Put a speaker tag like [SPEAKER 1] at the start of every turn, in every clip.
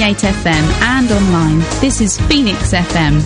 [SPEAKER 1] 98 FM and online. This is Phoenix FM.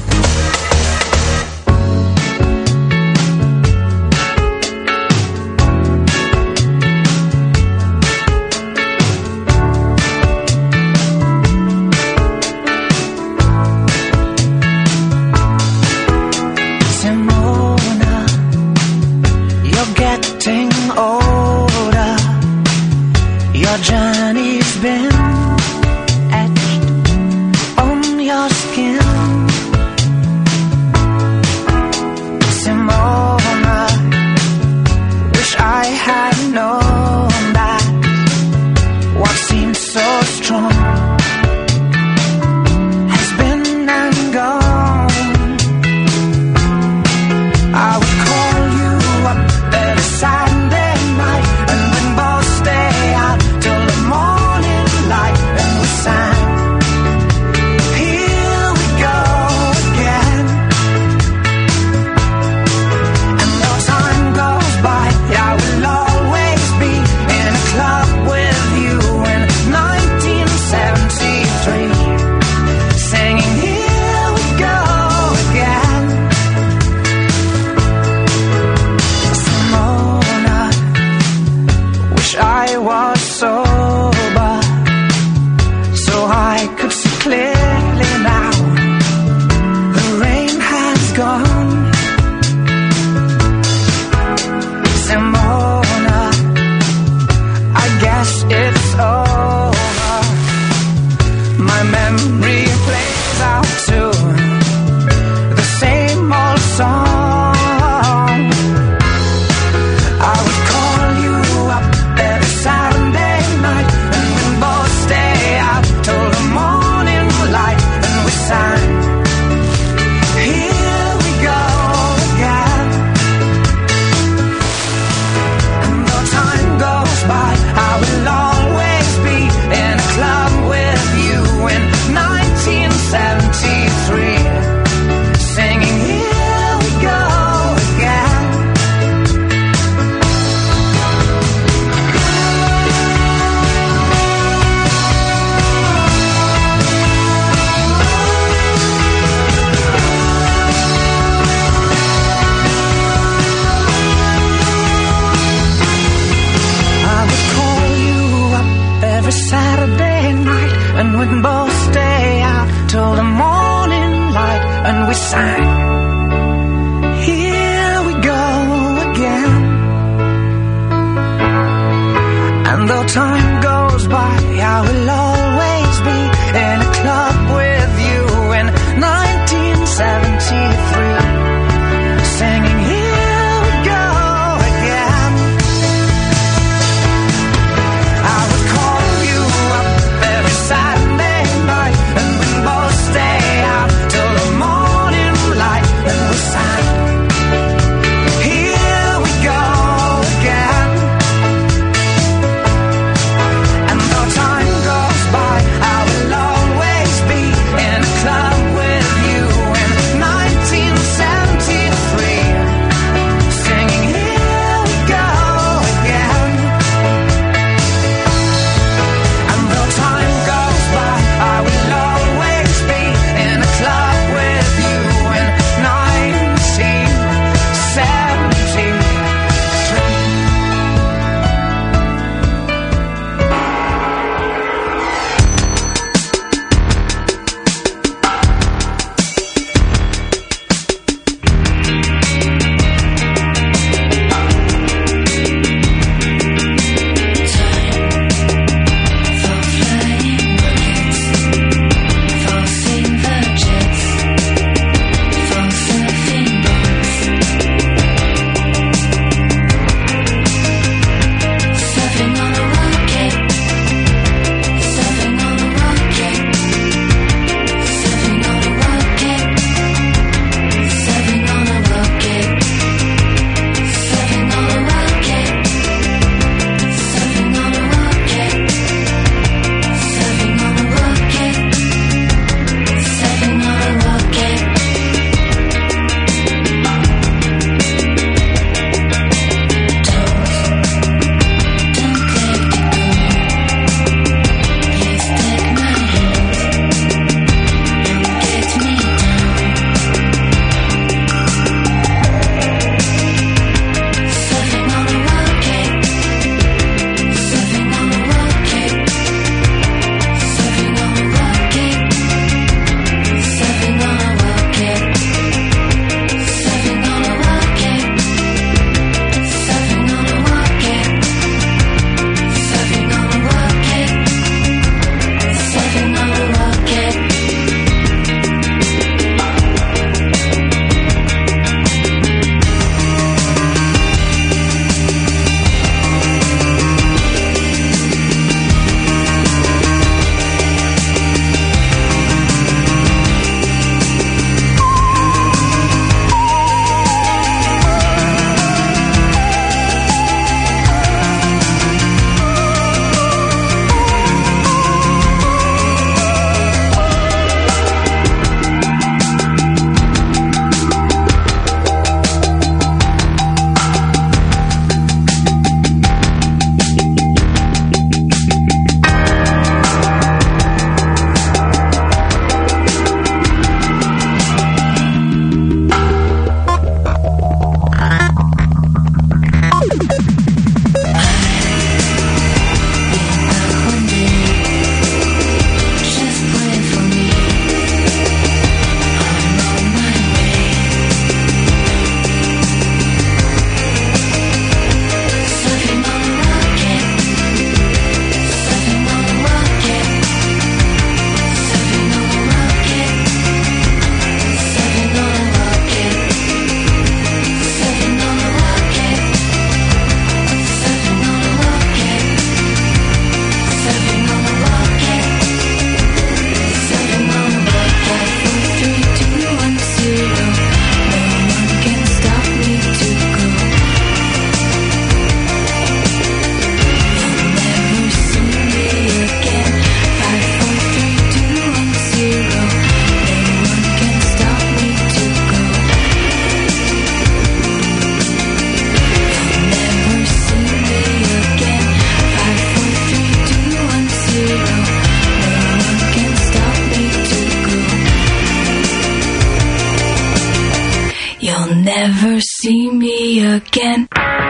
[SPEAKER 2] never see me again.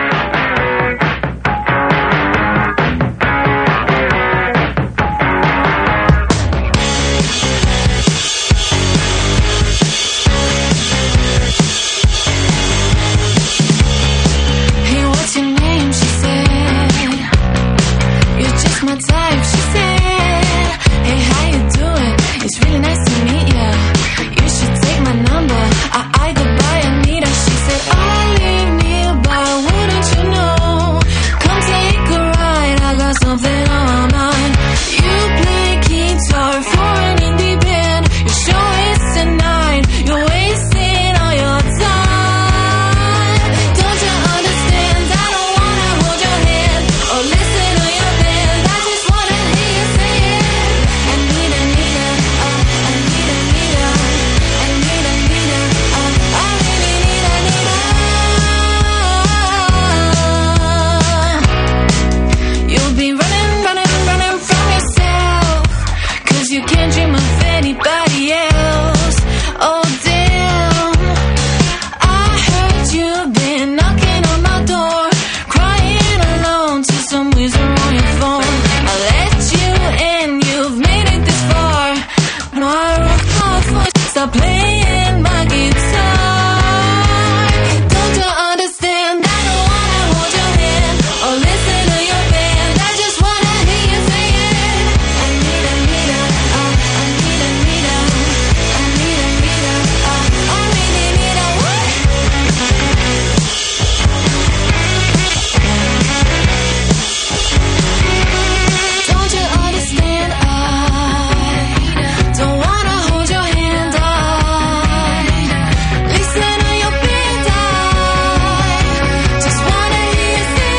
[SPEAKER 3] My type, she said, hey, how you doing? It's really nice to meet ya. You should take my number. I go by Anita. She said, I live nearby, wouldn't you know? Come take a ride, I got something on my mind. You play guitar for an indie band. Your show is tonight, you're wasting all your time. Don't you understand? I don't wanna hold your hand or listen to your band. You can't dream of anybody else. Oh damn, I heard you've been knocking on my door, crying alone to some wizard on your phone. I let you in, you've made it this far. No, I rock off, stop playing my guitar. Don't you understand? I don't wanna hold your hand or listen to your band. I just wanna hear you say it. Don't you understand? I don't wanna hold your hand. I listen to your band. I just wanna hear you say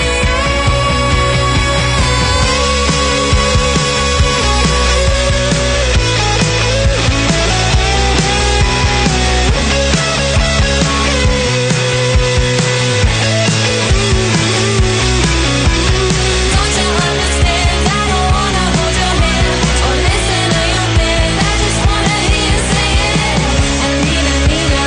[SPEAKER 3] Don't you understand? I don't wanna hold your hand or listen to your band. I just wanna hear you say it. Anita, Anita,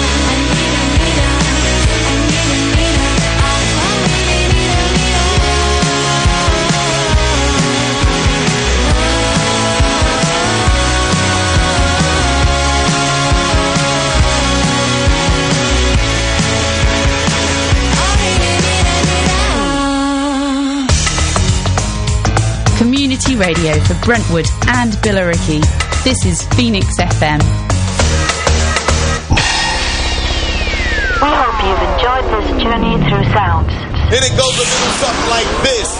[SPEAKER 1] Community radio for Brentwood and Billericay. This is Phoenix FM.
[SPEAKER 4] We hope you've enjoyed this journey through sounds.
[SPEAKER 5] And it goes a little something like this.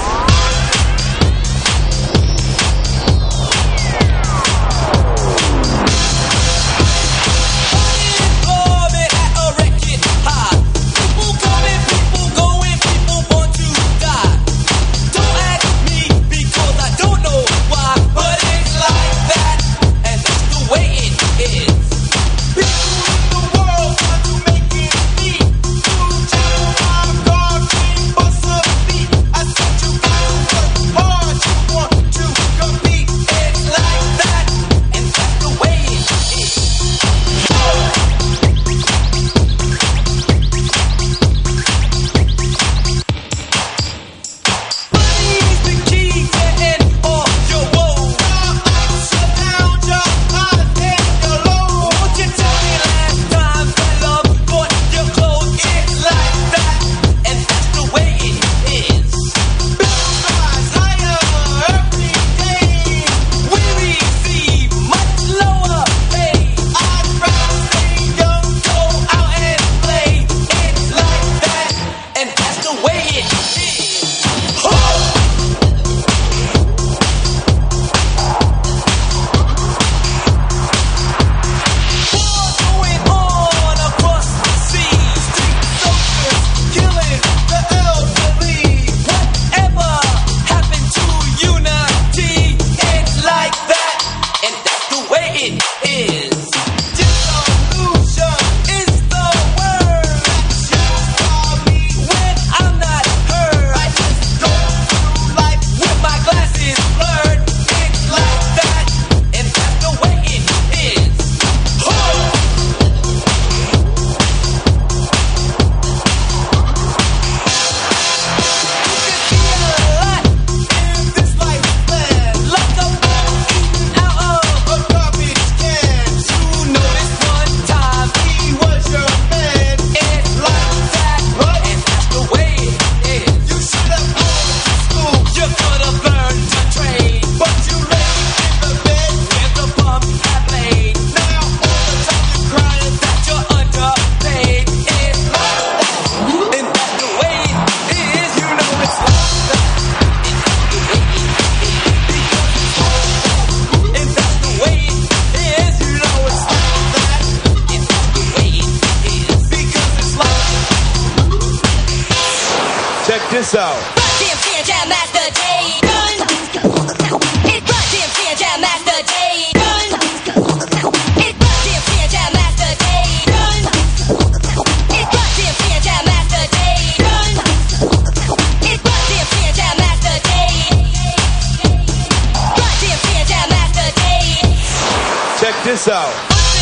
[SPEAKER 6] I said you
[SPEAKER 5] this out. Check this out.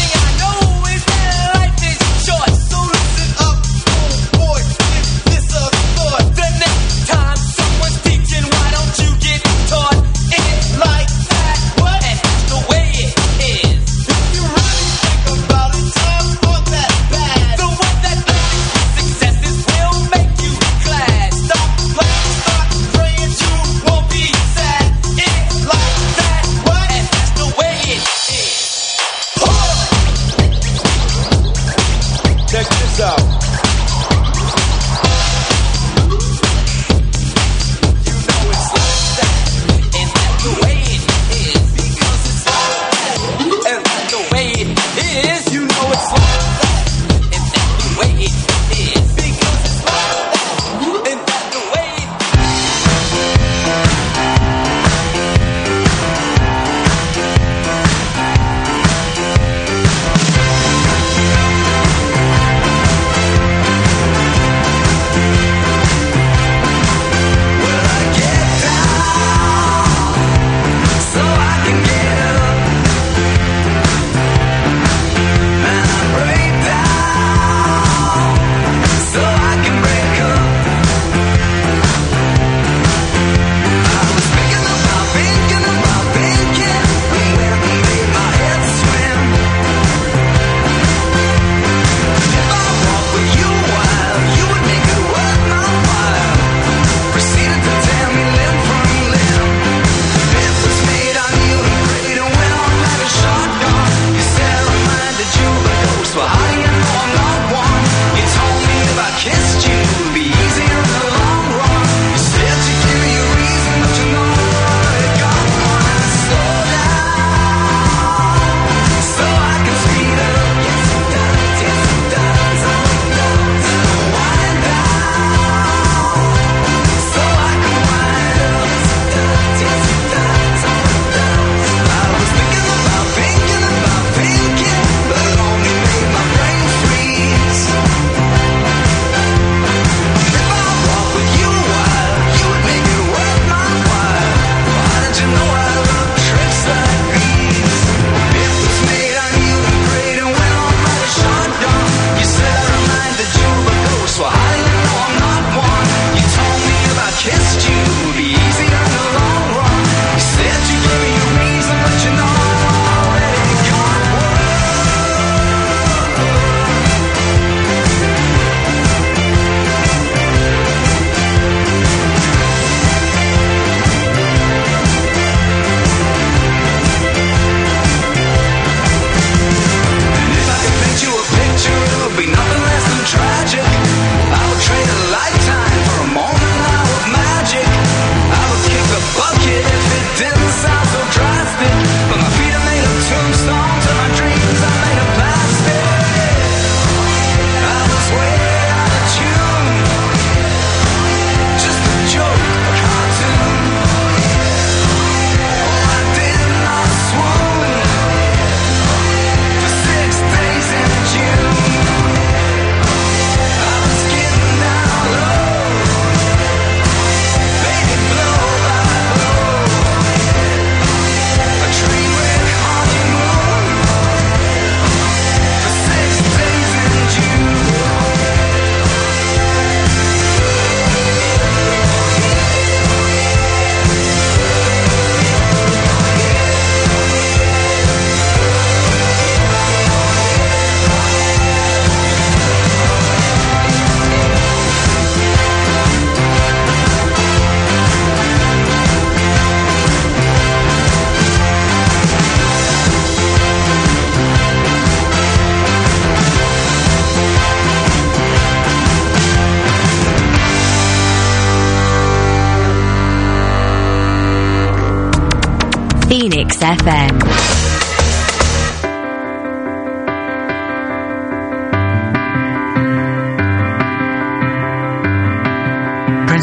[SPEAKER 6] Phoenix FM.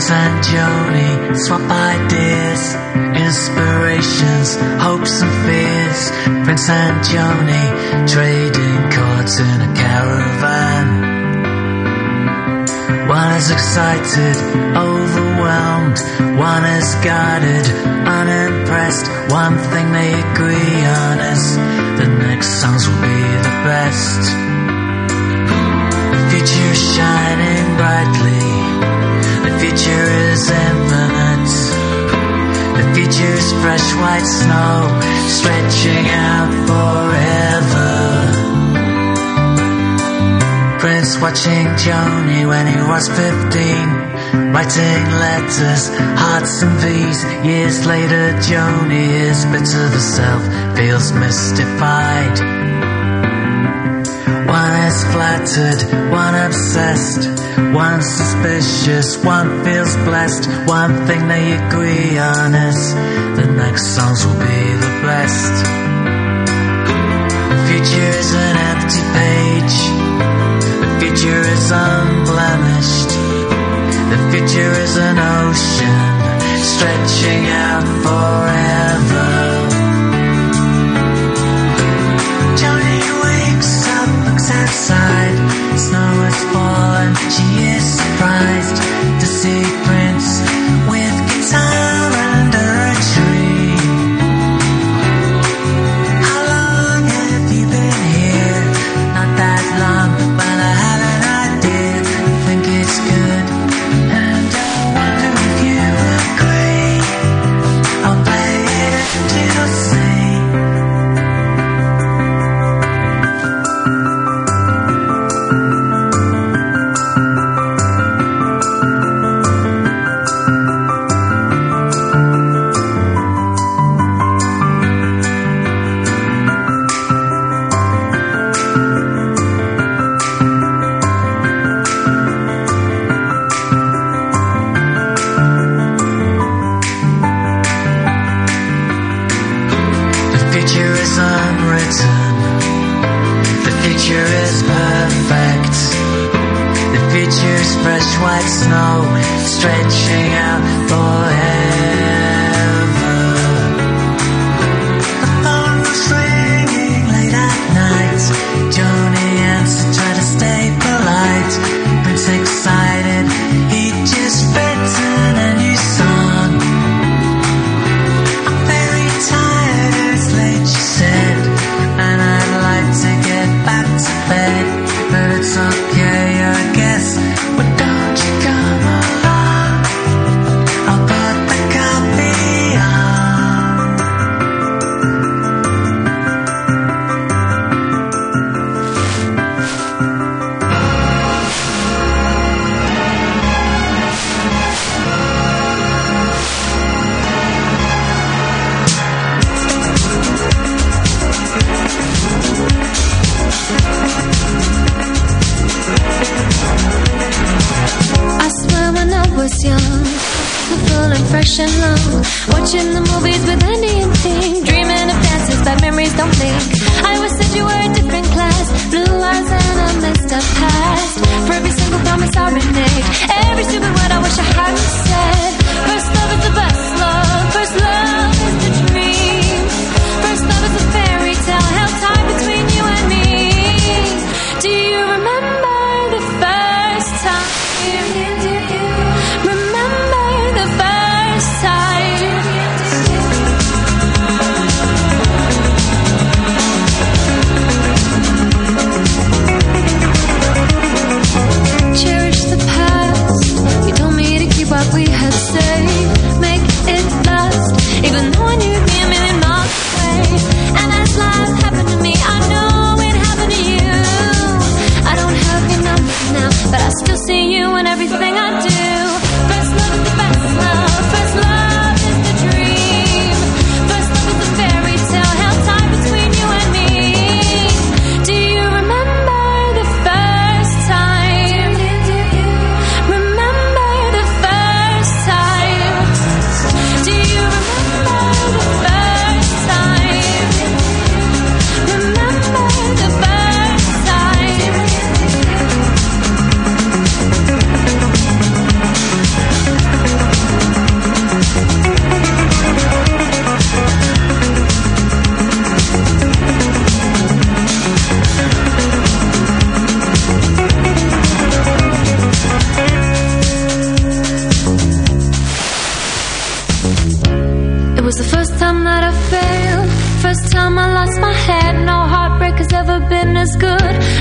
[SPEAKER 7] Prince and Joni swap ideas, inspirations, hopes and fears. Prince and Joni trading cards in a caravan. One is excited, overwhelmed. One is guarded, unimpressed. One thing they agree on is the next songs will be the best. The future is shining brightly. The future is infinite. The future is fresh white snow, stretching out forever. Prince watching Joni when he was 15, writing letters, hearts and V's. Years later, Joni is bitter herself, feels mystified. One is flattered, one obsessed, one suspicious, one feels blessed. One thing they agree on is the next songs will be the best. The future is an empty page. The future is unblemished. The future is an ocean stretching out forever. Joni wakes up, looks outside. Snow has fallen. She is surprised to see Prince with guitar under a tree. How long have you been here? Not that long, but I have an idea. I think it's good, and I wonder if you agree. I'll play it till sing. White snow stretching out forever. The phone was ringing late at night. Joni answered, tried to stay polite. Prince excited, he'd just written a new song. I'm very tired, it's late, she said, and I'd like to get back to bed, but it's okay, I guess. But don't you come along, I'll put the coffee on.
[SPEAKER 3] I swear when I was young, full and fresh and long, watching the movies with Andy and Ting, dreaming of dances but memories don't blink. I always said you were a different class, blue eyes and a messed up past. For every single promise I reneged, every stupid word I wish I hadn't said. First love is the best love, first love is the dream. First love is a fairy tale held tight between you and me. Do you remember the first time? Remember the first time? Cherish the past,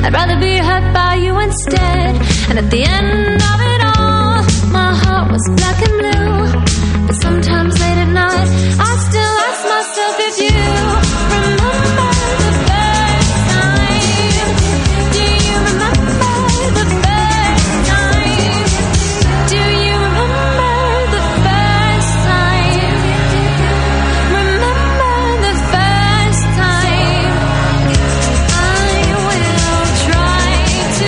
[SPEAKER 3] I'd rather be hurt by you instead. And at the end of it all, my heart was black and blue. But sometimes late at night, I still ask myself if you remember the first time. Do you remember the first time? Do you remember the first time? Remember the first time. I will try to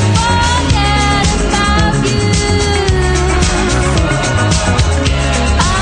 [SPEAKER 3] forget about you. I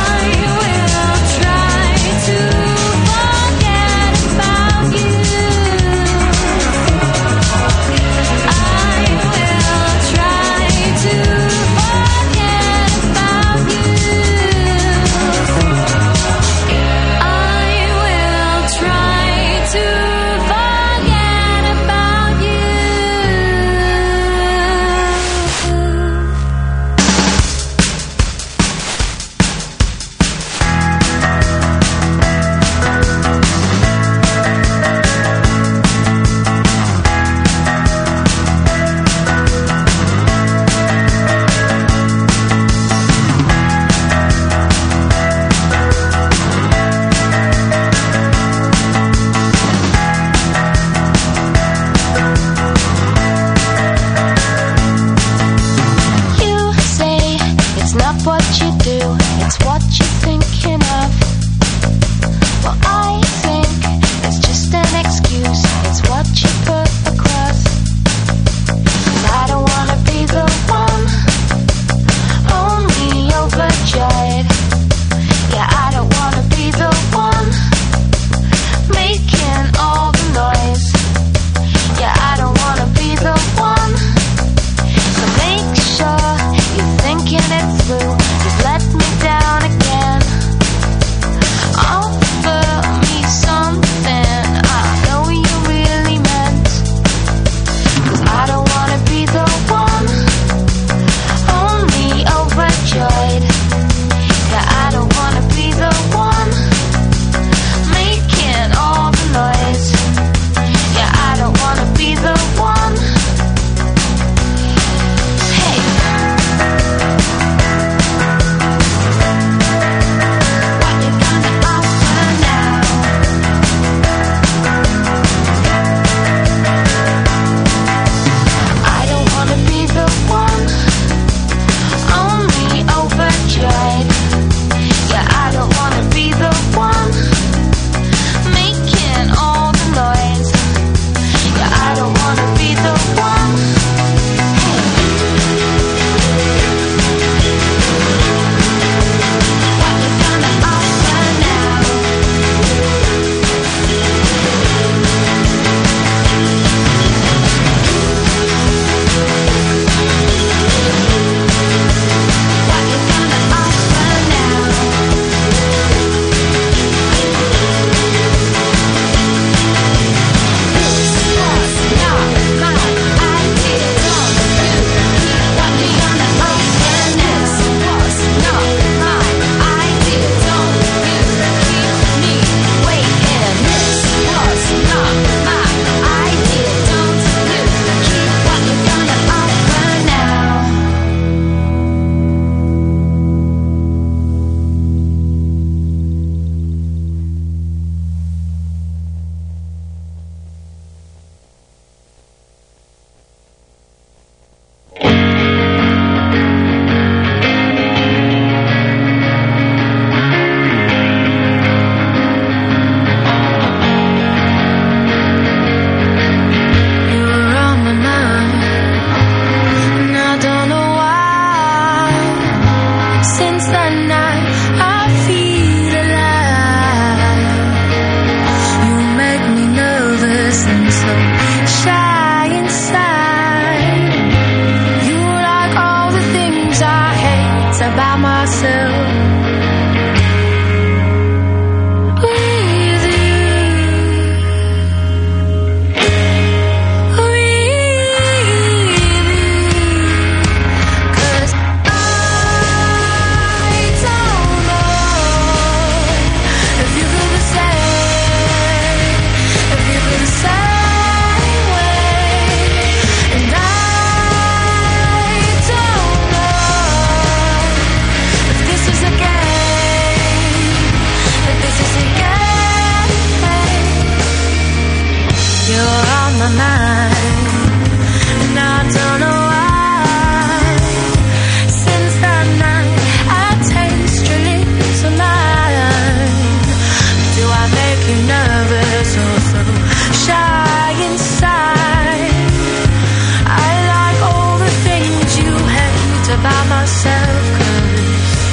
[SPEAKER 3] you're on my mind, and I don't know why. Since that night, I taste your lips alive. Do I make you nervous or so shy inside? I like all the things you hate about myself, 'cause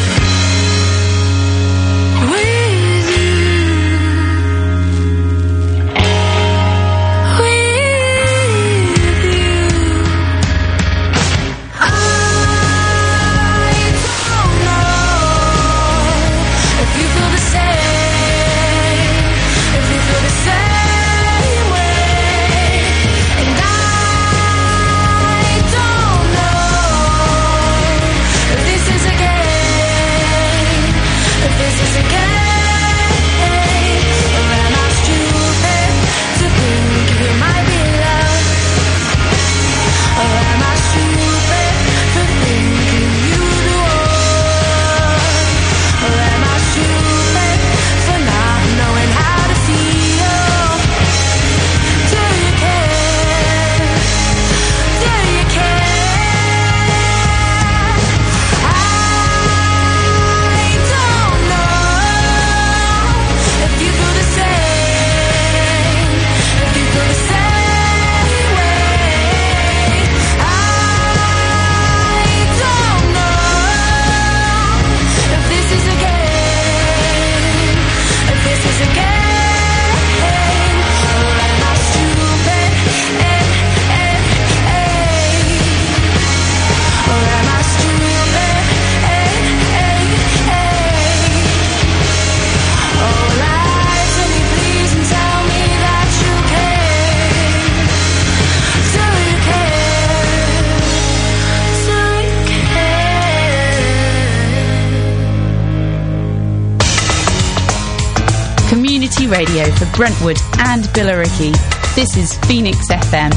[SPEAKER 3] with you
[SPEAKER 1] Radio for Brentwood and Billericay. This is Phoenix FM.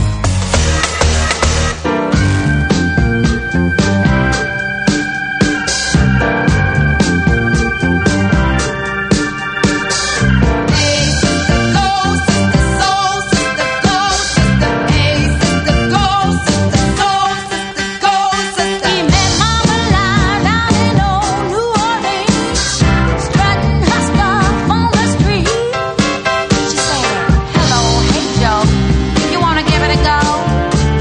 [SPEAKER 3] Hello, hey Joe, you wanna give it a go?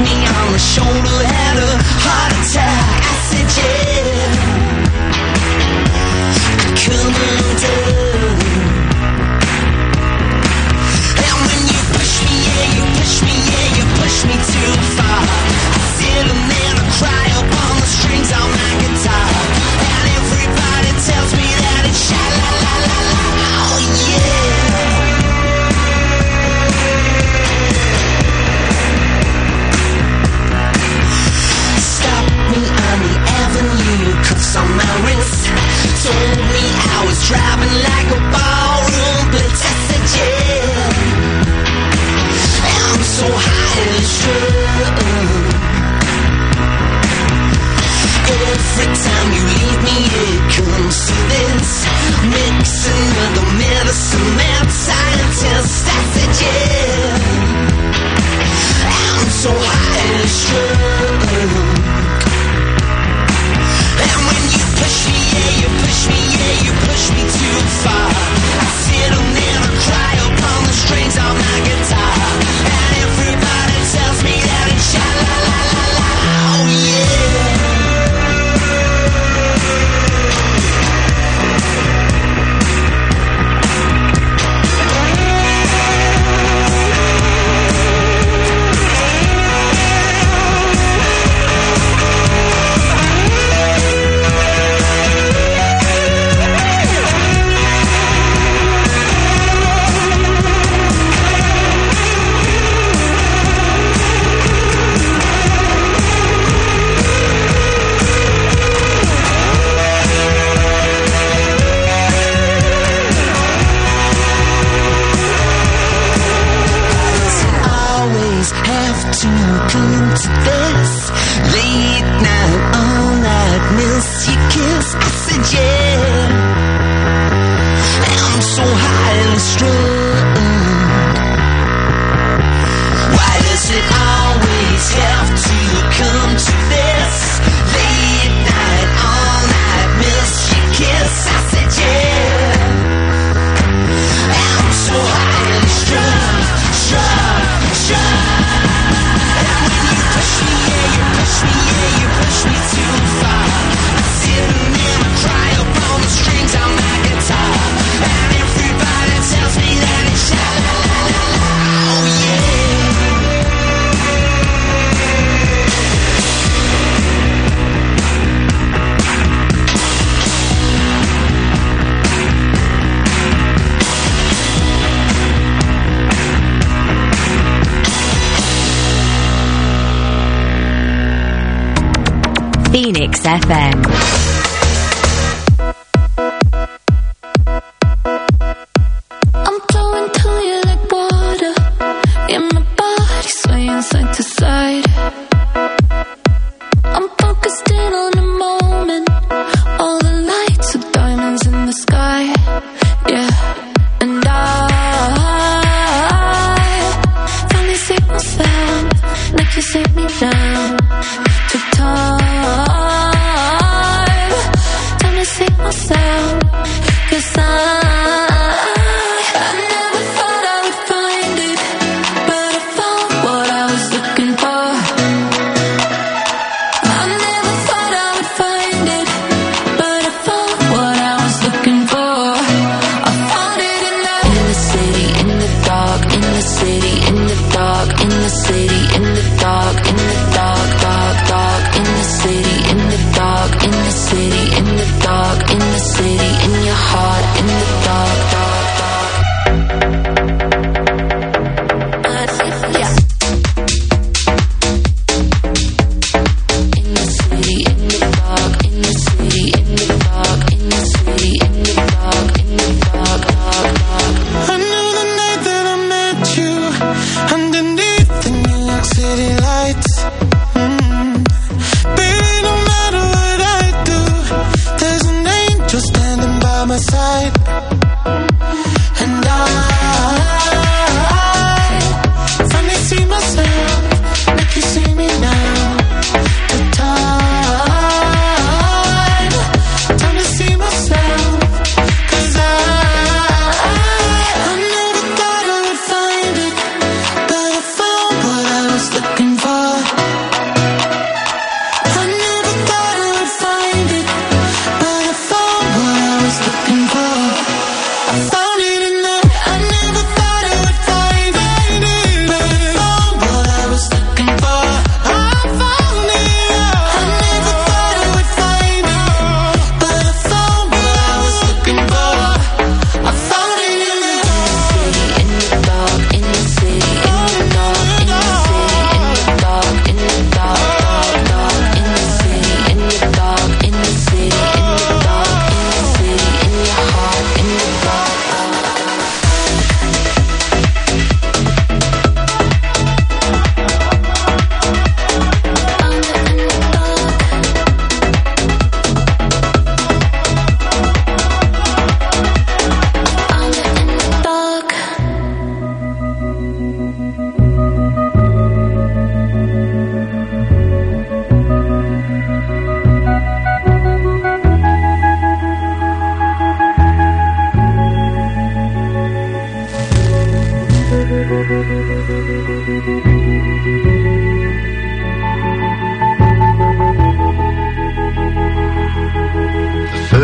[SPEAKER 7] me on the shoulder, had a heart attack. I said, yeah, come undone. And when you push me, yeah, you push me, yeah, you push me too far. I sit and then I cry up on the strings on my guitar. And everybody tells me that it's sha-la-la-la-la. Oh yeah. Stop me on the avenue, cuffs on my wrist. Told me I was driving like a ballroom blitz. I said yeah, I'm so high and strung. Every time you leave me, it comes to this. Mixing with the medicine, mad scientist. I said yeah, I'm so high and strung. And when you push me, yeah, you push me, yeah, you push me too far. I sit and then I cry upon the strings on my guitar. And everybody tells me that it's sha-la-la-la-la. Oh yeah. To come to this late night, all night, miss your kiss. I said yeah, I'm so high and strung. Why does it always have to come to this late night, all night, miss your kiss? I said yeah, I'm so high and strung, strung, strung. Push me, yeah, you push me too far. I sit and then I cry up on the strings on my guitar. And everybody tells me that it's sha-la-la-la-la. Oh
[SPEAKER 6] Phoenix FM.
[SPEAKER 2] I'm flowing to you like water. Yeah, my body swaying side to side. I'm focused in on the moment. All the lights are diamonds in the sky. Yeah, and I finally see myself like you sit me down to time. Time to see myself, 'cause I never thought I would find it, but I found what I was looking for. I never thought I would find it, but I found what I was looking for. I found it in the city, in the dark, in the city, in the dark, in the city, in the dark, in the dark, dark, dark, in the city, in the dark, in the city, in the dark, in the city, in your heart, in the dark, dark, dark. Yeah. In the city, in the dark, in the city, in the dark, in the city, in the dark, in the dark, dark, dark.
[SPEAKER 8] I knew the night that I met you underneath the New York City lights. Baby, no matter what I do, there's an angel standing by my side. And I finally see myself like you see me now. The time to see myself, 'cause I never thought I would find it, but I found what I was looking for.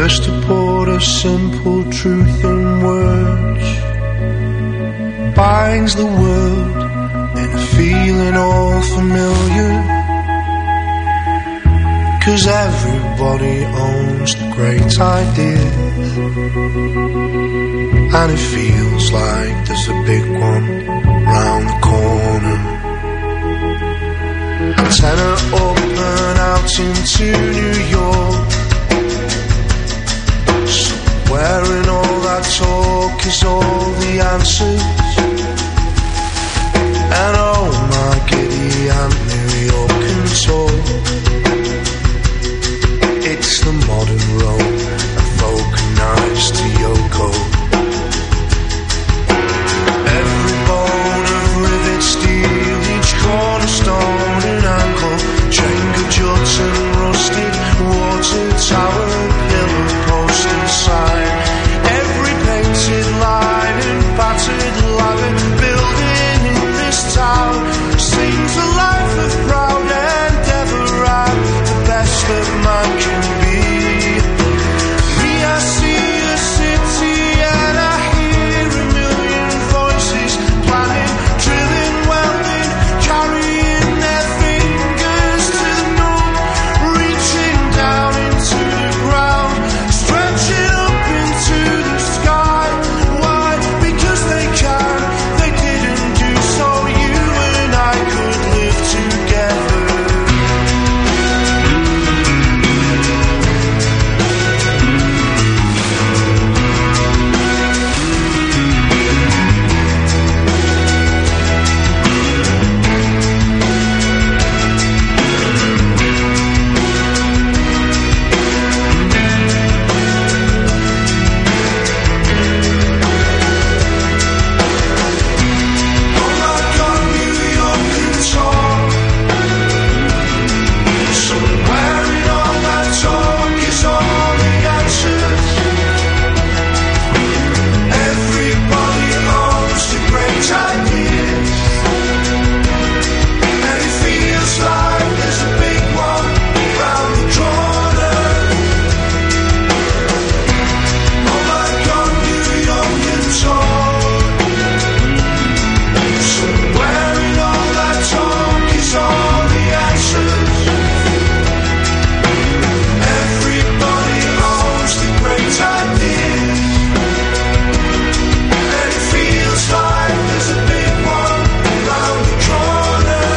[SPEAKER 8] just to put a simple truth in words binds the world in a feeling all familiar. 'Cause everybody owns the great ideas, and it feels like there's a big one round the corner. Antenna up and out into New York, somewhere in all that talk is all the answers. And oh my giddy Aunt New York can talk. It's the modern Rome, a vulcanized to Yoko. Every bone of rivet steel, each cornerstone and ankle, Jenga juts and rusted water tower, pillar post and sign. Every painted line and battered ladder building in this town sings a life of proud endeavor and the best that man can be. Me, I see a city and I hear a million voices planning, drilling, welding, carrying their fingers to the moon, reaching down into the ground, stretching up into the sky. Why? Because they can. They didn't do so you and I could live together. Oh my God, New York can talk. Somewhere in all that talk is all the answers. Everybody owns the great ideas, and it feels like there's a big one round the corner. Oh my God, New York can talk. Somewhere in all that talk is all the answers. Everybody owns the great ideas, and it feels like there's a big one round the corner.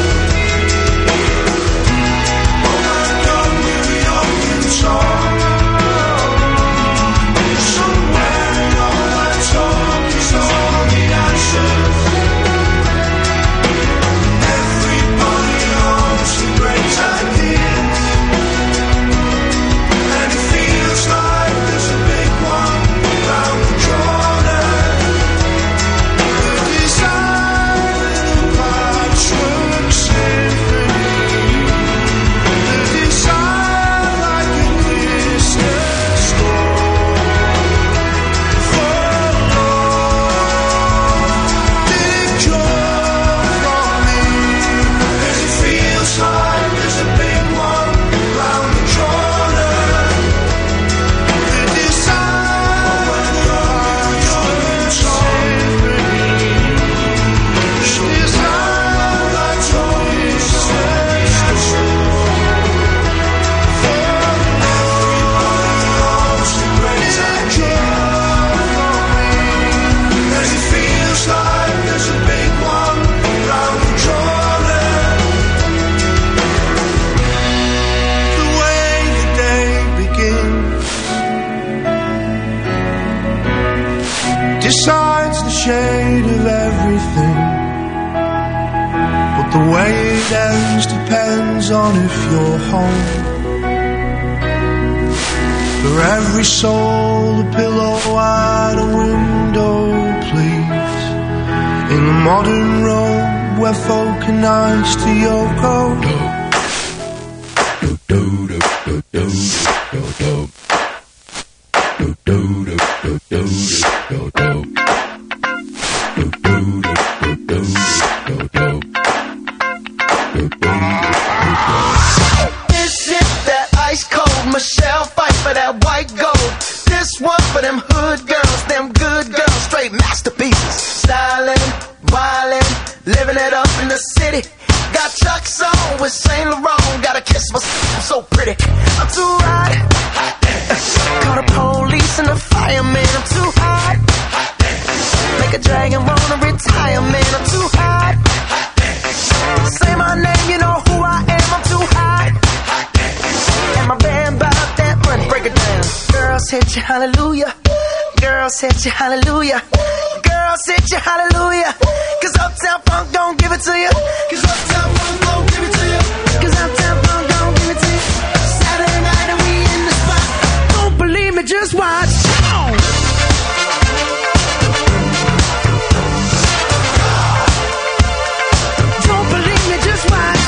[SPEAKER 8] Oh my God, New York can talk. Somewhere in all that talk is all the answers. Everybody owns the great ideas, and it feels like there's a big one round the corner. The design of the patchwork symphony, the design like a distant score for love. Did it come from me? 'Cause it feels like there's a big one round the corner. The design of the patchwork symphony, the design like a distant score for everybody owns the great idea. Cause it feels like there's a big one round the corner. The way the day begins decides the shade of everything, but the way it ends depends on if you're home. For every soul, a pillow and a window, please. In the modern Rome, where folk are nice to Yoko.
[SPEAKER 9] Is it that ice cold Michelle fight for that white gold? Chuck's on with Saint Laurent. Gotta kiss myself, I'm so pretty. I'm too hot. Call the police and the fireman. I'm too hot. Make a dragon wanna retire, man. I'm too hot. Say my name, you know who I am. I'm too hot. And my band bought that money. Break it down. Girls hit you, hallelujah. Girls hit you, hallelujah. Girls hit you, hallelujah. Cause Uptown Funk don't give it to you. Cause Uptown Funk don't give it to you. Cause Uptown Funk don't give it to you. Saturday night and we in the spot. Don't believe me, just watch. Don't believe me, just watch.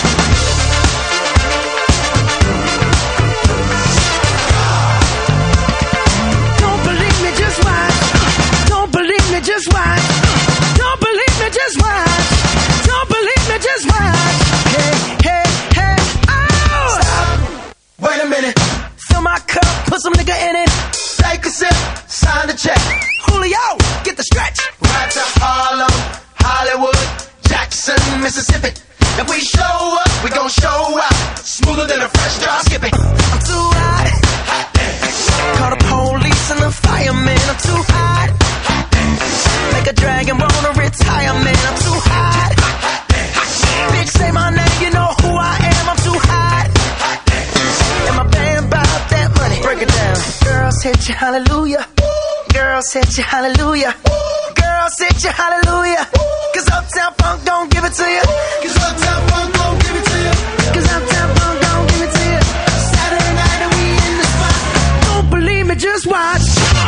[SPEAKER 9] Don't believe me, just watch. Don't believe me, just watch. Don't believe me, just watch. Don't believe me, just watch. Hey, hey, hey, oh! Stop. Wait a minute. Fill my cup, put some nigga in it. Take a sip, sign the check. Julio, get the stretch. Right to Harlem, Hollywood, Jackson, Mississippi. If we show up, we gon' show out. Smoother than a fresh drop skipping. I'm too hot. Call the police and the fireman. I'm too hot. Make a dragon wanna retire, man. I'm too hot. Bitch, say my name, you know who I am. I'm too hot. And my band bought that money. Break it down. Girls hit you, hallelujah. Girls hit you, hallelujah. Girls hit you, hallelujah. Cause Uptown Funk don't give it to you. Cause Uptown Funk don't give it to you. Cause Uptown Funk don't give it to you. Saturday night and we in the spot. Don't believe me, just watch.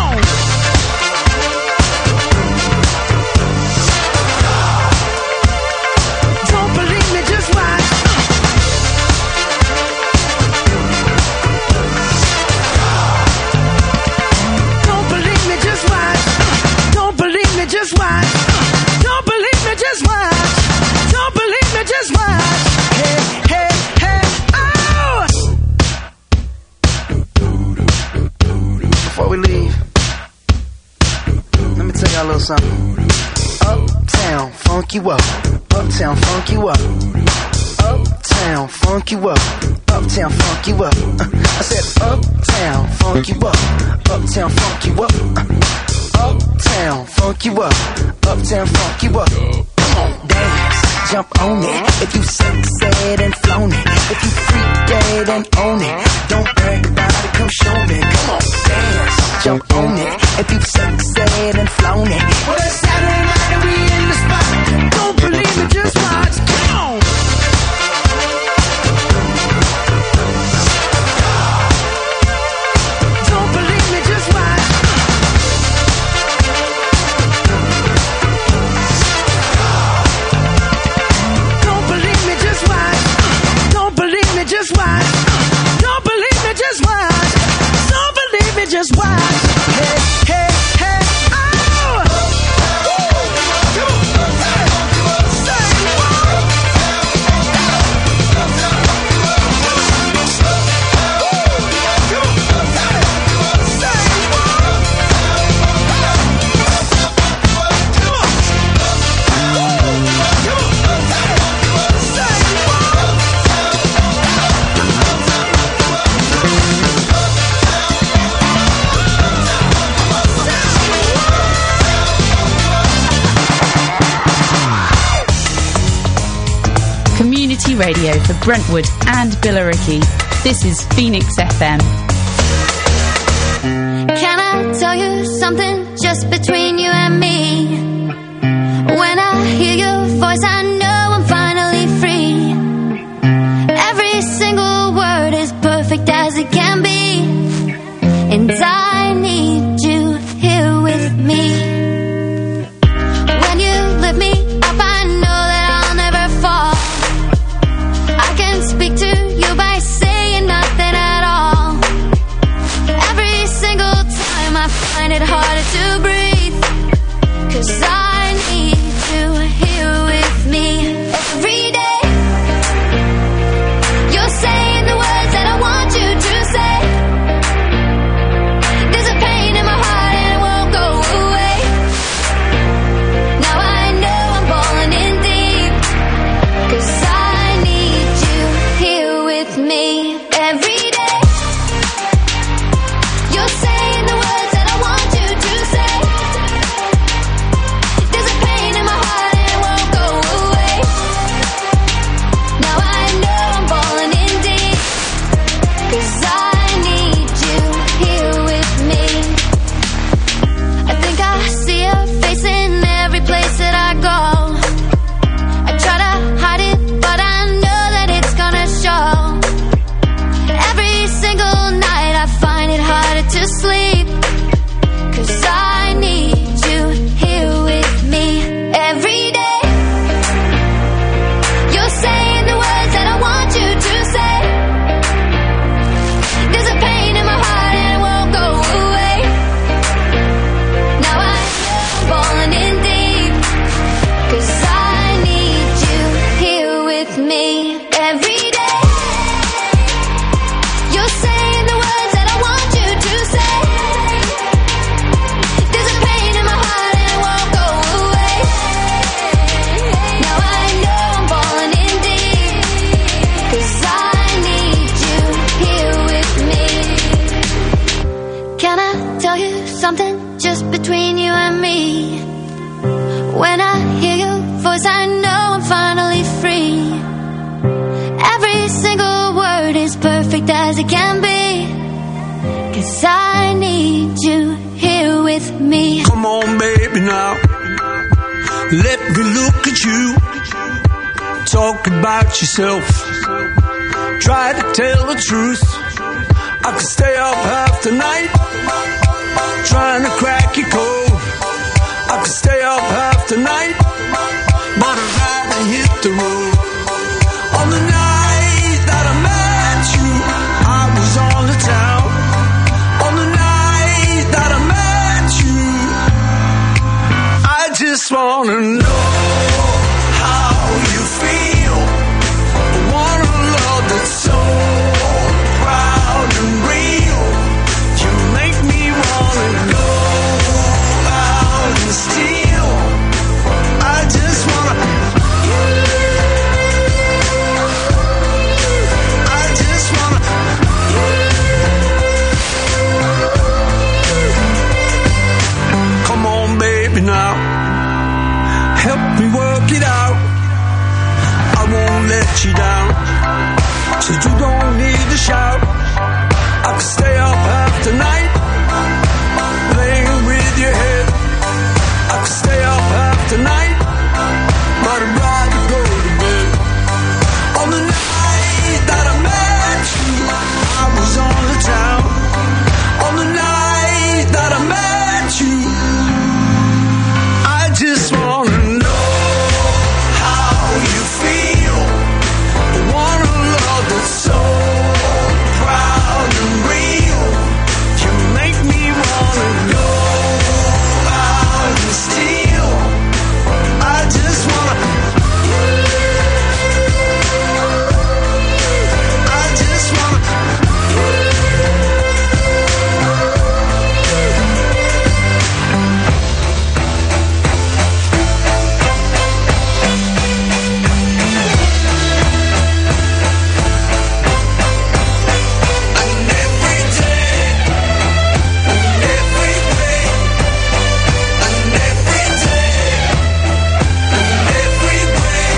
[SPEAKER 9] Don't believe me, just watch. Don't believe me, just watch. Don't believe me, just watch. Don't believe me, just watch. Don't believe me, just watch. Hey, hey, hey, oh! Before we leave, let me tell y'all a little something. Uptown, funk you up. Uptown, funk you up. Uptown, funk you up. Uptown, funk you up. I said uptown, funk you up. Uptown, funk you up. Uptown, funk you up. Uptown, funk you up. Come on, dance, jump on it. If you sexed and flown it. If you freak dead and own it. Don't brag about it, come show me. Come on, dance, jump on it. If you sexed and flown it. Well, it's Saturday night and we in the spot. Don't believe me, just watch. Come on. Don't believe me, just watch. Don't believe me, just watch. Don't believe me, just watch. Don't believe me, just watch. Don't believe me, just watch. Hey, hey, hey, oh!
[SPEAKER 1] Community radio for Brentwood and Billericay. This is Phoenix FM.
[SPEAKER 3] Can I tell you something just between you and me? When I hear your voice, I know I'm finally free. Every single word is perfect as it can be. And I need you here with me. When you lift me up, I know that I'll never fall. I can speak to you by saying nothing at all. Every single time I find it harder to breathe. 'Cause I need you here with me. every single word is perfect as it can be. 'Cause I need you here with me.
[SPEAKER 8] Come on, baby, now. Let me look at you. Talk about yourself. Try to tell the truth. I could stay up half the night trying to crack your code. I could stay up half the night, but I'd rather hit the road. On the night that I met you, I was on the town. On the night that I met you, I just wanna know how you feel. I want a love that's so proud and real. You make me wanna go out and steal. I just wanna. I just wanna. Come on, baby, now. Help me work it out. I won't let you down. So you don't need to shout. I could stay up half the night playing with your head. I could stay up half the night, but I'd rather go to bed. On the night that I met you, I was on the town. On the night that I met you, I just wanna know how you feel. I want a love that's so proud and real. You make me wanna go out and steal. I just wanna. I just wanna. And every day, and every way, and every day, and every way,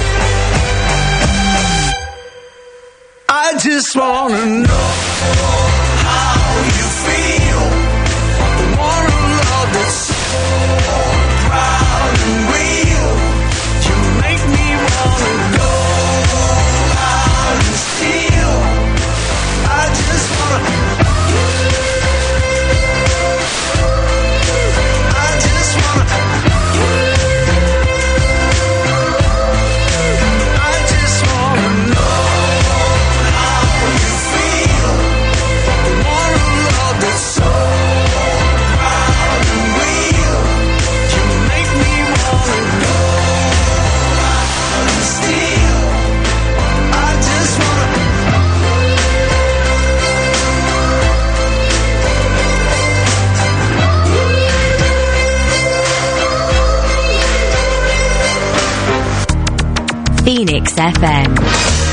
[SPEAKER 8] I just wanna know how you feel. I want a love that's so proud and real. You make me wanna go out and steal. I just wanna. I just wanna. I just wanna know how you feel. I want a love that's so proud and real. You make me wanna go out and steal. I just wanna.
[SPEAKER 6] Phoenix FM.